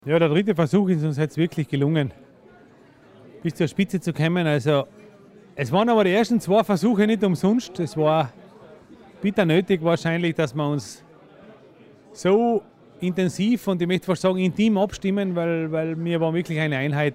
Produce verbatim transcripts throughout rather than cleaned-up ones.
Ja, der dritte Versuch ist uns jetzt wirklich gelungen, bis zur Spitze zu kommen. Also, es waren aber die ersten zwei Versuche nicht umsonst. Es war bitter nötig wahrscheinlich, dass wir uns so intensiv und ich möchte fast sagen intim abstimmen, weil, weil wir waren wirklich eine Einheit,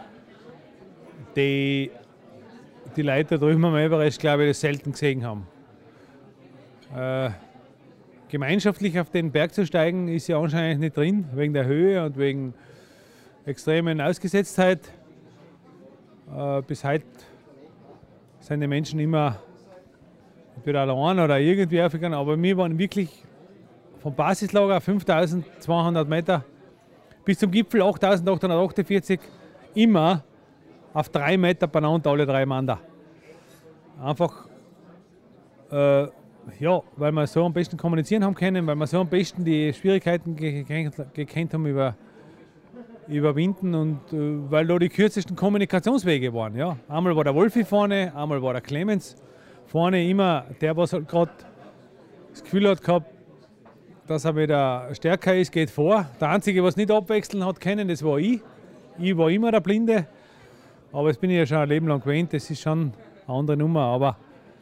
die die Leute da drüben am Everest, glaube ich, das selten gesehen haben. Äh, gemeinschaftlich auf den Berg zu steigen, ist ja anscheinend nicht drin, wegen der Höhe und wegen extremen Ausgesetztheit. Äh, bis heute sind die Menschen immer entweder allein oder irgendwie aufgegangen, aber wir waren wirklich vom Basislager fünftausendzweihundert Meter bis zum Gipfel achttausendachthundertachtundvierzig immer auf drei Meter beieinander, alle drei Mann da. Einfach, äh, ja, weil wir so am besten kommunizieren haben können, weil wir so am besten die Schwierigkeiten gekannt haben über, überwinden und äh, weil da die kürzesten Kommunikationswege waren. Ja. Einmal war der Wolfi vorne, einmal war der Clemens vorne, immer der, was halt gerade das Gefühl hat gehabt, dass er wieder stärker ist, geht vor. Der Einzige, was nicht abwechseln hat können, das war ich. Ich war immer der Blinde. Aber das bin ich ja schon ein Leben lang gewöhnt, das ist schon eine andere Nummer. Aber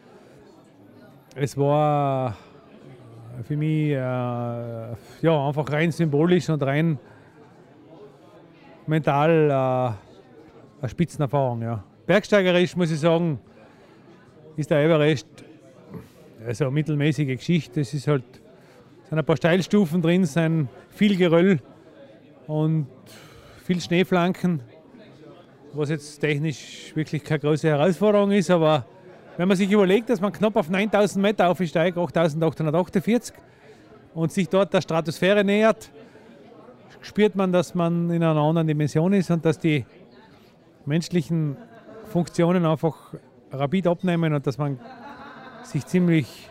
es war für mich äh, ja, einfach rein symbolisch und rein mental äh, eine Spitzenerfahrung. Ja. Bergsteigerisch muss ich sagen, ist der Everest also eine mittelmäßige Geschichte. Es ist halt, sind ein paar Steilstufen drin, sind viel Geröll und viel Schneeflanken, was jetzt technisch wirklich keine große Herausforderung ist, aber wenn man sich überlegt, dass man knapp auf neuntausend Meter aufsteigt, achttausendachthundertachtundvierzig, und sich dort der Stratosphäre nähert, spürt man, dass man in einer anderen Dimension ist und dass die menschlichen Funktionen einfach rapid abnehmen und dass man sich ziemlich,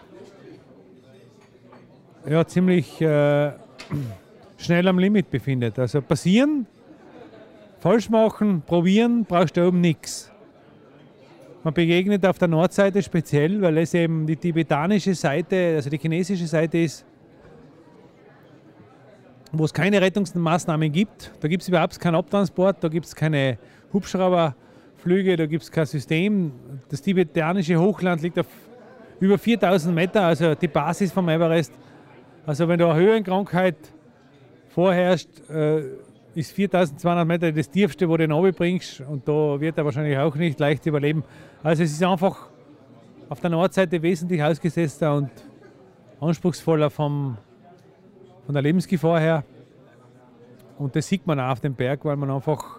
ja, ziemlich äh, schnell am Limit befindet. Also passieren, falsch machen, probieren, brauchst du oben nichts. Man begegnet auf der Nordseite speziell, weil es eben die tibetanische Seite, also die chinesische Seite ist, wo es keine Rettungsmaßnahmen gibt. Da gibt es überhaupt keinen Abtransport, da gibt es keine Hubschrauberflüge, da gibt es kein System. Das tibetanische Hochland liegt auf über viertausend Meter, also die Basis vom Everest. Also wenn da eine Höhenkrankheit vorherrscht, äh, ist viertausendzweihundert Meter das tiefste, wo du ihn runterbringst, und da wird er wahrscheinlich auch nicht leicht überleben. Also es ist einfach auf der Nordseite wesentlich ausgesetzter und anspruchsvoller vom, von der Lebensgefahr her. Und das sieht man auch auf dem Berg, weil man einfach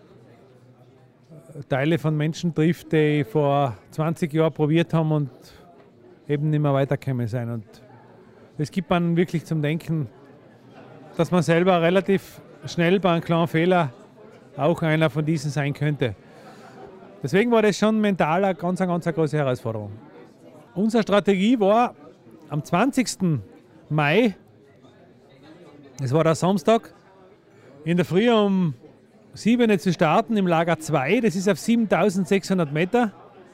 Teile von Menschen trifft, die vor zwanzig Jahren probiert haben und eben nicht mehr weitergekommen sind. Und das gibt man wirklich zum Denken, dass man selber relativ schnell bei einem kleinen Fehler auch einer von diesen sein könnte. Deswegen war das schon mental eine ganz, ganz eine große Herausforderung. Unsere Strategie war am zwanzigsten Mai, das war der Samstag, in der Früh um sieben Uhr zu starten im Lager zwei, das ist auf siebentausendsechshundert Meter.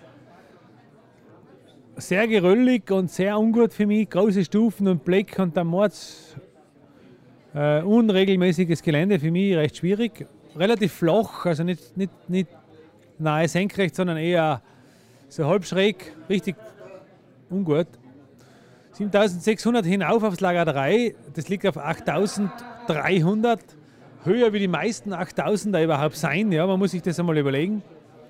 Sehr geröllig und sehr ungut für mich, große Stufen und Blick und der Mords. Uh, unregelmäßiges Gelände, für mich recht schwierig. Relativ flach, also nicht, nicht, nicht nahe senkrecht, sondern eher so halb schräg, richtig ungut. siebentausendsechshundert hinauf aufs Lager drei, das liegt auf achttausenddreihundert, höher wie die meisten achttausender überhaupt sein, ja, man muss sich das einmal überlegen.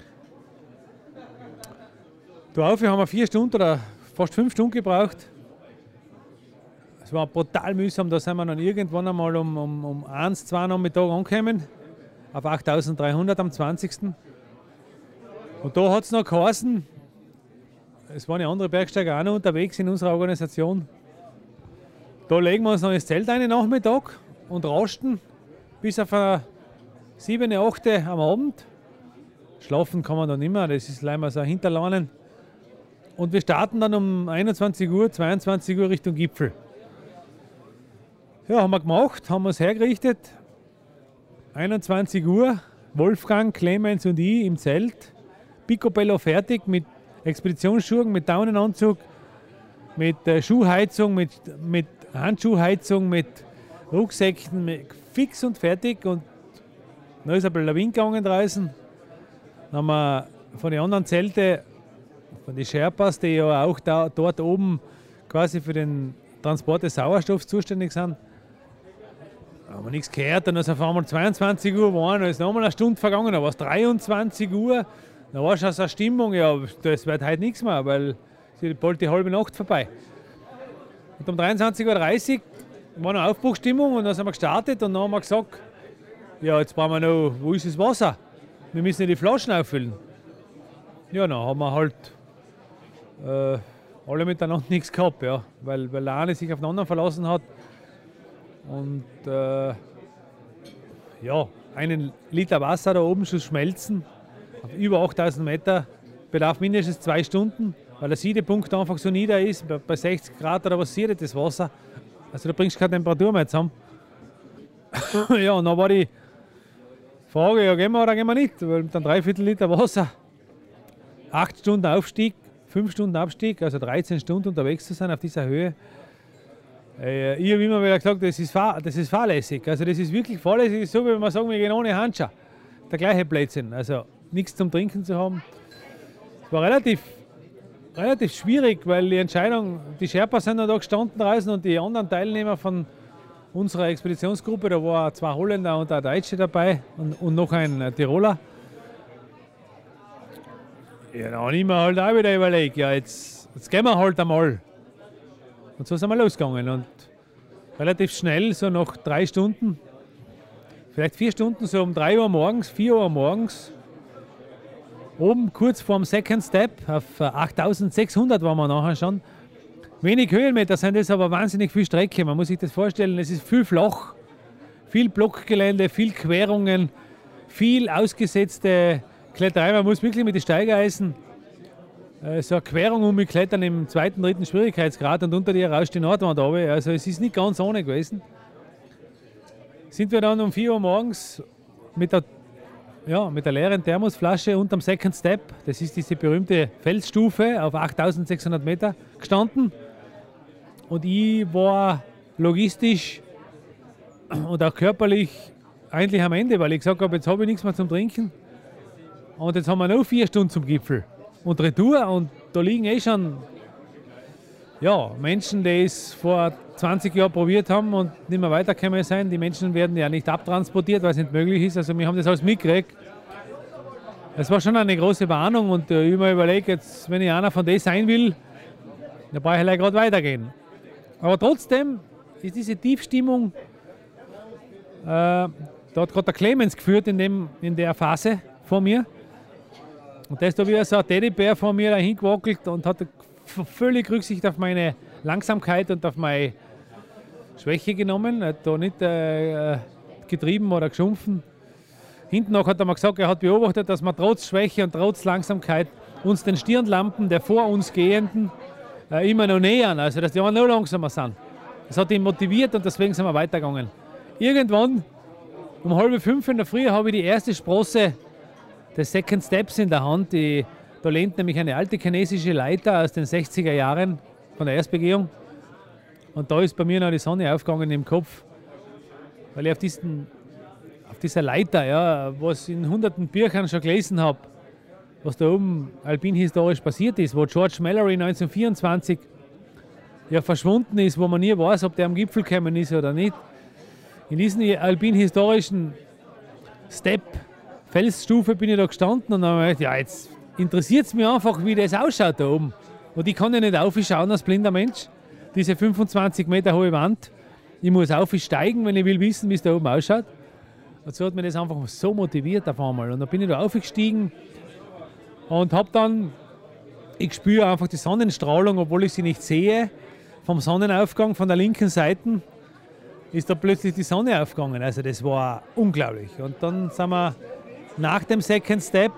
Darauf haben wir vier Stunden oder fast fünf Stunden gebraucht. Es war brutal mühsam, da sind wir dann irgendwann einmal um, um, um eins, zwei Nachmittag angekommen, auf achttausenddreihundert am zwanzigsten Und da hat es noch geheißen, es waren ja andere Bergsteiger auch noch unterwegs in unserer Organisation, da legen wir uns noch ins Zelt einen Nachmittag und rasten bis auf sieben, acht am Abend. Schlafen kann man dann nicht mehr, das ist leider so ein Hinterlanen. Und wir starten dann um einundzwanzig Uhr, zweiundzwanzig Uhr Richtung Gipfel. Ja, haben wir gemacht, haben wir uns hergerichtet. einundzwanzig Uhr, Wolfgang, Clemens und ich im Zelt. Picobello fertig mit Expeditionsschuhen, mit Daunenanzug, mit äh, Schuhheizung, mit, mit Handschuhheizung, mit Rucksäcken fix und fertig und dann ist ein bisschen der Wind gegangen draußen. Dann haben wir von den anderen Zelten, von den Sherpas, die ja auch da, dort oben quasi für den Transport des Sauerstoffs zuständig sind, haben wir nichts gehört. Dann ist auf einmal zweiundzwanzig Uhr geworden, dann ist noch mal eine Stunde vergangen, dann war es dreiundzwanzig Uhr. Dann war schon so eine Stimmung, ja, das wird heute nichts mehr, weil sie bald die halbe Nacht vorbei. Und um dreiundzwanzig Uhr dreißig war noch Aufbruchstimmung und dann sind wir gestartet und dann haben wir gesagt, ja, jetzt brauchen wir noch, wo ist das Wasser? Wir müssen ja die Flaschen auffüllen. Ja, dann haben wir halt äh, alle miteinander nichts gehabt, ja, weil, weil der eine sich auf den anderen verlassen hat. Und äh, ja, einen Liter Wasser da oben schon schmelzen, auf über achttausend Meter, bedarf mindestens zwei Stunden, weil der Siedepunkt einfach so nieder ist, bei, bei sechzig Grad oder was siedet das Wasser. Also da bringst du keine Temperatur mehr zusammen. Ja, und dann war die Frage, ja, gehen wir oder gehen wir nicht, weil mit einem Dreiviertel Liter Wasser, acht Stunden Aufstieg, fünf Stunden Abstieg, also dreizehn Stunden unterwegs zu sein auf dieser Höhe. Äh, ich habe immer wieder gesagt, das ist, fahr, das ist fahrlässig. Also das ist wirklich fahrlässig, so wie wenn wir sagen, wir gehen ohne Handschuh. Der gleiche Blödsinn, also nichts zum Trinken zu haben. Es war relativ, relativ schwierig, weil die Entscheidung, die Sherpas sind da gestanden draußen und die anderen Teilnehmer von unserer Expeditionsgruppe, da waren zwei Holländer und ein Deutsche dabei und, und noch ein Tiroler. Ja, dann habe ich mir halt auch wieder überlegt, ja, jetzt, jetzt gehen wir halt einmal. Und so sind wir losgegangen und relativ schnell, so nach drei Stunden, vielleicht vier Stunden, so um drei Uhr morgens, vier Uhr morgens, oben kurz vorm Second Step, auf achttausendsechshundert waren wir nachher schon. Wenig Höhenmeter sind das, aber wahnsinnig viel Strecke. Man muss sich das vorstellen, es ist viel flach, viel Blockgelände, viel Querungen, viel ausgesetzte Kletterei. Man muss wirklich mit den Steigeisen äh, so eine Querung umklettern im zweiten, dritten Schwierigkeitsgrad und unter dir rauscht die Nordwand runter. Also es ist nicht ganz ohne gewesen. Sind wir dann um vier Uhr morgens mit der, ja, mit der leeren Thermosflasche unterm Second Step, das ist diese berühmte Felsstufe auf achttausendsechshundert Meter, gestanden. Und ich war logistisch und auch körperlich eigentlich am Ende, weil ich gesagt habe, jetzt habe ich nichts mehr zum Trinken. Und jetzt haben wir noch vier Stunden zum Gipfel und Retour. Und da liegen eh schon ja, Menschen, die es vor zwanzig Jahren probiert haben und nicht mehr weitergekommen sind. Die Menschen werden ja nicht abtransportiert, weil es nicht möglich ist. Also wir haben das alles mitgekriegt. Es war schon eine große Warnung und äh, ich habe mir überlegt, jetzt, wenn ich einer von denen sein will, dann brauche ich gleich gerade weitergehen. Aber trotzdem ist diese Tiefstimmung, äh, da hat gerade der Clemens geführt in, dem, in der Phase vor mir. Und der ist da wie so ein Teddybär vor mir dahin gewackelt und hat völlig Rücksicht auf meine Langsamkeit und auf meine Schwäche genommen. Er hat da nicht äh, getrieben oder geschumpfen. Hinten noch hat er mal gesagt, er hat beobachtet, dass wir trotz Schwäche und trotz Langsamkeit uns den Stirnlampen der vor uns Gehenden äh, immer noch nähern, also dass die auch noch langsamer sind. Das hat ihn motiviert und deswegen sind wir weitergegangen. Irgendwann um halb fünf in der Früh habe ich die erste Sprosse des Second Steps in der Hand. Die, da lehnt nämlich eine alte chinesische Leiter aus den sechziger Jahren von der Erstbegehung. Und da ist bei mir noch die Sonne aufgegangen im Kopf, weil ich auf, diesen, auf dieser Leiter, ja, was in hunderten Büchern schon gelesen habe, was da oben alpinhistorisch passiert ist, wo George Mallory neunzehnhundertvierundzwanzig ja, verschwunden ist, wo man nie weiß, ob der am Gipfel gekommen ist oder nicht. In diesem alpinhistorischen Step, Felsstufe bin ich da gestanden und dann habe ich gedacht, ja, jetzt interessiert es mich einfach, wie das ausschaut da oben. Und ich kann ja nicht aufschauen als blinder Mensch, diese fünfundzwanzig Meter hohe Wand. Ich muss aufsteigen, wenn ich will wissen, wie es da oben ausschaut. Und so hat mich das einfach so motiviert auf einmal. Und dann bin ich da aufgestiegen und habe dann, ich spüre einfach die Sonnenstrahlung, obwohl ich sie nicht sehe. Vom Sonnenaufgang von der linken Seite ist da plötzlich die Sonne aufgegangen. Also das war unglaublich. Und dann sind wir nach dem Second Step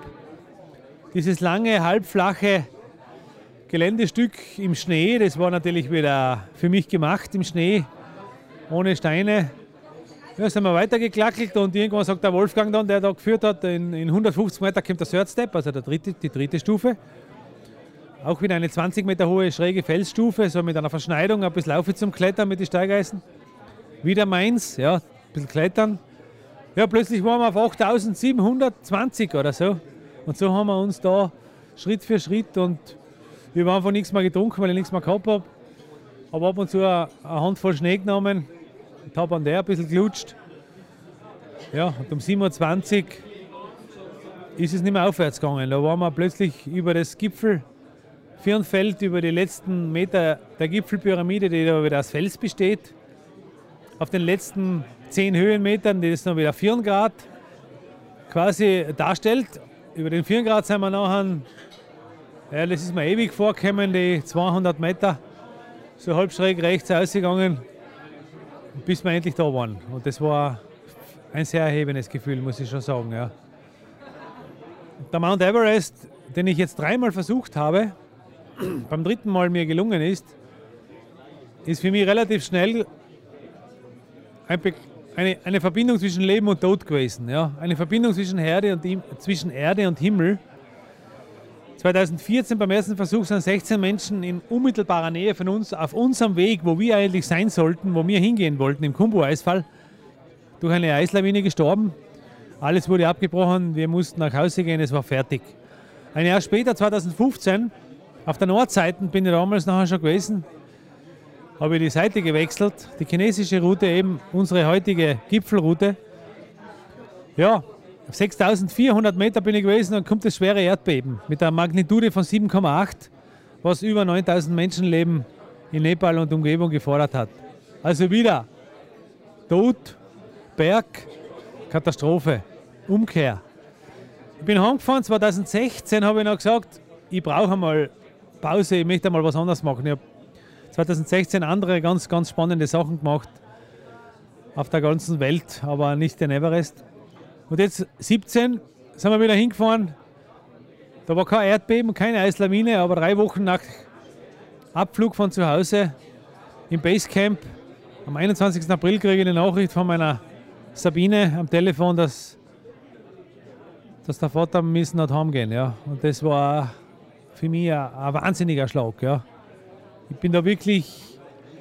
dieses lange, halbflache Geländestück im Schnee. Das war natürlich wieder für mich gemacht im Schnee, ohne Steine. Ja, sind wir weitergeklackelt und irgendwann sagt der Wolfgang dann, der da geführt hat, in, in hundertfünfzig Meter kommt der Third Step, also der dritte, die dritte Stufe. Auch wieder eine zwanzig Meter hohe schräge Felsstufe, so mit einer Verschneidung, ein bisschen Laufe zum Klettern mit den Steigeisen. wieder meins, ja, ein bisschen klettern. Ja, plötzlich waren wir auf achttausendsiebenhundertzwanzig oder so. Und so haben wir uns da Schritt für Schritt und ich habe einfach nichts mehr getrunken, weil ich nichts mehr gehabt habe. Habe ab und zu eine, eine Handvoll Schnee genommen und habe an der ein bisschen gelutscht. Ja, und um siebenundzwanzig ist es nicht mehr aufwärts gegangen. Da waren wir plötzlich über das Gipfel Firnfeld, über die letzten Meter der Gipfelpyramide, die da wieder aus Fels besteht. Auf den letzten zehn Höhenmetern, die das noch wieder vier Grad quasi darstellt. Über den vier Grad sind wir nachher, ja, das ist mir ewig vorgekommen, die zweihundert Meter, so halb schräg rechts ausgegangen, bis wir endlich da waren. Und das war ein sehr erhebendes Gefühl, muss ich schon sagen. Ja. Der Mount Everest, den ich jetzt dreimal versucht habe, beim dritten Mal mir gelungen ist, ist für mich relativ schnell eine, eine Verbindung zwischen Leben und Tod gewesen. Ja. Eine Verbindung zwischen Erde, und, zwischen Erde und Himmel. zweitausendvierzehn beim ersten Versuch sind sechzehn Menschen in unmittelbarer Nähe von uns auf unserem Weg, wo wir eigentlich sein sollten, wo wir hingehen wollten, im Khumbu-Eisfall, durch eine Eislawine gestorben. Alles wurde abgebrochen, wir mussten nach Hause gehen, es war fertig. Ein Jahr später, zweitausendfünfzehn, auf der Nordseite bin ich damals nachher schon gewesen, habe ich die Seite gewechselt, die chinesische Route, eben unsere heutige Gipfelroute. Ja, auf sechstausendvierhundert Meter bin ich gewesen und kommt das schwere Erdbeben mit einer Magnitude von sieben Komma acht, was über neuntausend Menschenleben in Nepal und Umgebung gefordert hat. Also wieder Tod, Berg, Katastrophe, Umkehr. Ich bin heimgefahren, zweitausendsechzehn habe ich noch gesagt, ich brauche einmal Pause, ich möchte einmal was anderes machen. Ich habe zweitausendsechzehn andere ganz, ganz spannende Sachen gemacht auf der ganzen Welt, aber nicht den Everest. Und jetzt siebzehn sind wir wieder hingefahren. Da war kein Erdbeben, keine Eislawine, aber drei Wochen nach Abflug von zu Hause im Basecamp am einundzwanzigsten April kriege ich eine Nachricht von meiner Sabine am Telefon, dass, dass der Vater müssen hat heimgehen. Ja. Und das war für mich ein, ein wahnsinniger Schlag. Ja. Ich bin da wirklich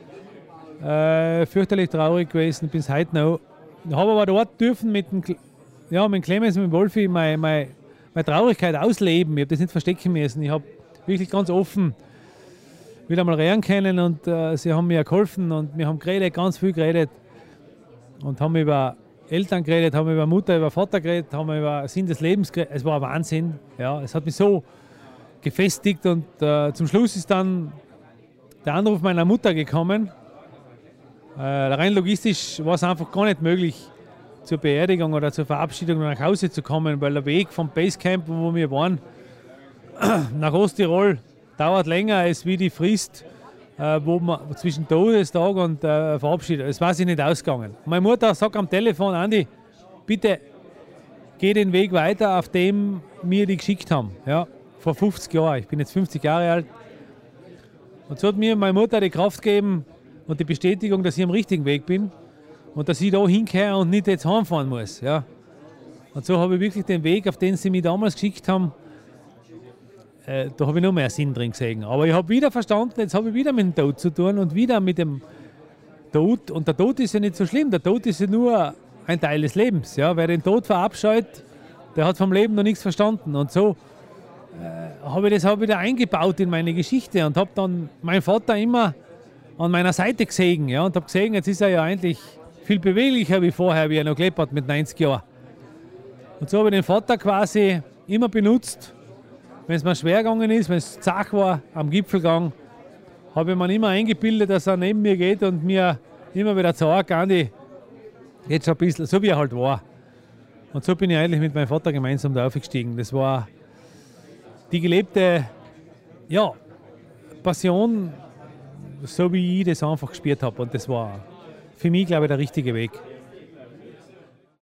äh, fürchterlich traurig gewesen, bis heute noch. Ich habe aber dort dürfen mit dem, ja, mit Clemens und mit Wolfi meine, meine, meine Traurigkeit ausleben. Ich habe das nicht verstecken müssen. Ich habe wirklich ganz offen wieder mal reden können und äh, sie haben mir geholfen und wir haben geredet, ganz viel geredet und haben über Eltern geredet, haben über Mutter, über Vater geredet, haben über Sinn des Lebens geredet. Es war ein Wahnsinn. Ja, es hat mich so gefestigt und äh, zum Schluss ist dann der Anruf meiner Mutter gekommen. Äh, rein logistisch war es einfach gar nicht möglich, zur Beerdigung oder zur Verabschiedung nach Hause zu kommen, weil der Weg vom Basecamp, wo wir waren, nach Osttirol dauert länger als wie die Frist, äh, wo man zwischen Todestag und äh, Verabschiedung. Das war sich nicht ausgegangen. Meine Mutter sagt am Telefon, Andi, bitte geh den Weg weiter, auf dem wir die geschickt haben. Ja, vor fünfzig Jahren. Ich bin jetzt fünfzig Jahre alt. Und so hat mir meine Mutter die Kraft gegeben und die Bestätigung, dass ich am richtigen Weg bin und dass ich da hinkehre und nicht jetzt heimfahren muss. Ja. Und so habe ich wirklich den Weg, auf den sie mich damals geschickt haben, äh, da habe ich noch mehr Sinn drin gesehen. Aber ich habe wieder verstanden, jetzt habe ich wieder mit dem Tod zu tun und wieder mit dem Tod. Und der Tod ist ja nicht so schlimm, der Tod ist ja nur ein Teil des Lebens. Ja. Wer den Tod verabscheut, der hat vom Leben noch nichts verstanden. Und so äh, habe ich das auch wieder eingebaut in meine Geschichte und habe dann meinen Vater immer an meiner Seite gesehen. Ja, und habe gesehen, jetzt ist er ja eigentlich viel beweglicher wie vorher, wie er noch gelebt hat mit neunzig Jahren. Und so habe ich den Vater quasi immer benutzt, wenn es mir schwer gegangen ist, wenn es zach war am Gipfelgang, habe ich mir immer eingebildet, dass er neben mir geht und mir immer wieder sagt, Andi, jetzt schon ein bisschen, so wie er halt war. Und so bin ich eigentlich mit meinem Vater gemeinsam da aufgestiegen. Das war die gelebte, ja, Passion, so wie ich das einfach gespürt habe. Und das war für mich, glaube ich, der richtige Weg.